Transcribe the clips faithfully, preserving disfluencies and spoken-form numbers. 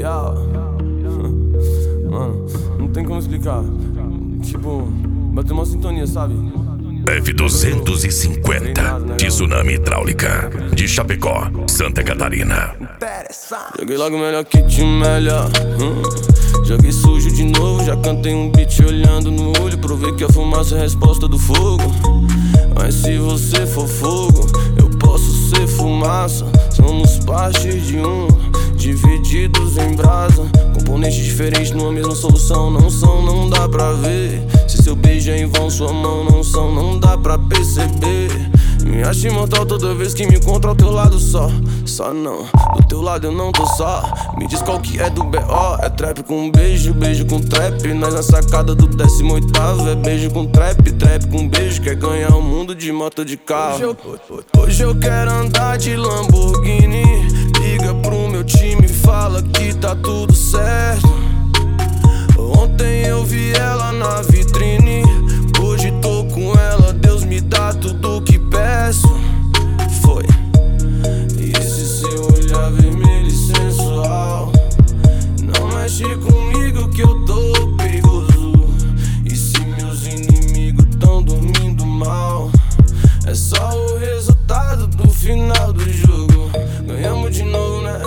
Yeah. Mano, não tem como explicar. Tipo, bateu uma sintonia, sabe? F duzentos e cinquenta, Tsunami Hidráulica, de Chapecó, Santa Catarina. Joguei logo melhor que te melhor. hum. Joguei sujo de novo, já cantei um beat olhando no olho. Provei que a fumaça é a resposta do fogo. Mas se você for fogo, eu posso ser fumaça. Somos parte de um, divididos em brasa. Componentes diferentes numa mesma solução. Não são, não dá pra ver. Se seu beijo é em vão, sua mão não são, não dá pra perceber. Me acho imortal toda vez que me encontro ao teu lado só. Só não, do teu lado eu não tô só. Me diz qual que é do B O. É trap com beijo, beijo com trap. Nós na sacada do décimo oitavo. É beijo com trap, trap com beijo. Quer ganhar o mundo de moto de carro. Hoje eu, hoje eu quero andar de Lamborghini. Liga pro meu time e fala que tá tudo certo. Ontem eu vi ela na vitrine, hoje tô com ela. Deus me dá tudo que peço. Foi. E esse seu olhar vermelho e sensual, não mexe comigo que eu tô perigoso. E se meus inimigos tão dormindo mal, é só o resultado do final do jogo. Ganhamos de novo, né?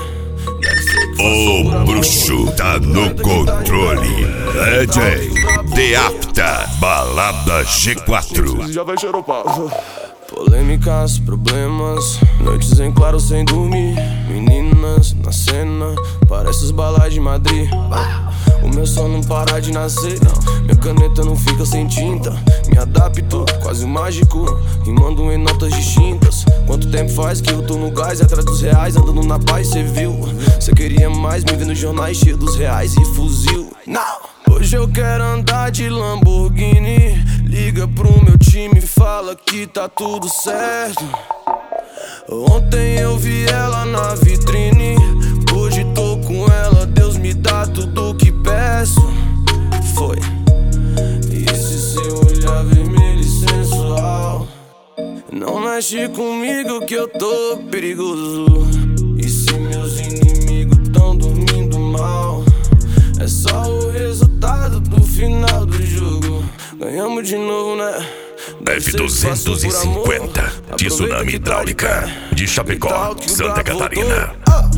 O bruxo tá no controle. D J Deapta, Balada G quatro. Já vai xeropar. Polêmicas, problemas, noites em claro sem dormir. Meninas na cena, parece os balais de Madrid. O meu som não para de nascer, não. Minha caneta não fica sem tinta. Me adapto, quase mágico, rimando em notas distintas. Quanto tempo faz que eu tô no gás, atrás dos reais, andando na paz, cê viu? Cê queria mais, me vendo nos jornais cheio dos reais e fuzil. Não! Hoje eu quero andar de Lamborghini. Liga pro meu time e fala que tá tudo certo. Ontem eu vi ela na vitrine, hoje tô com ela. Deus me dá tudo que peço. Foi. E esse seu olhar vermelho e sensual, não mexe comigo que eu tô perigoso. E se meus inimigos tão dormindo mal, é só o resultado do final do jogo. Ganhamos de novo, né? F duzentos e cinquenta, Tsunami Hidráulica, de Chapecó, Santa Catarina.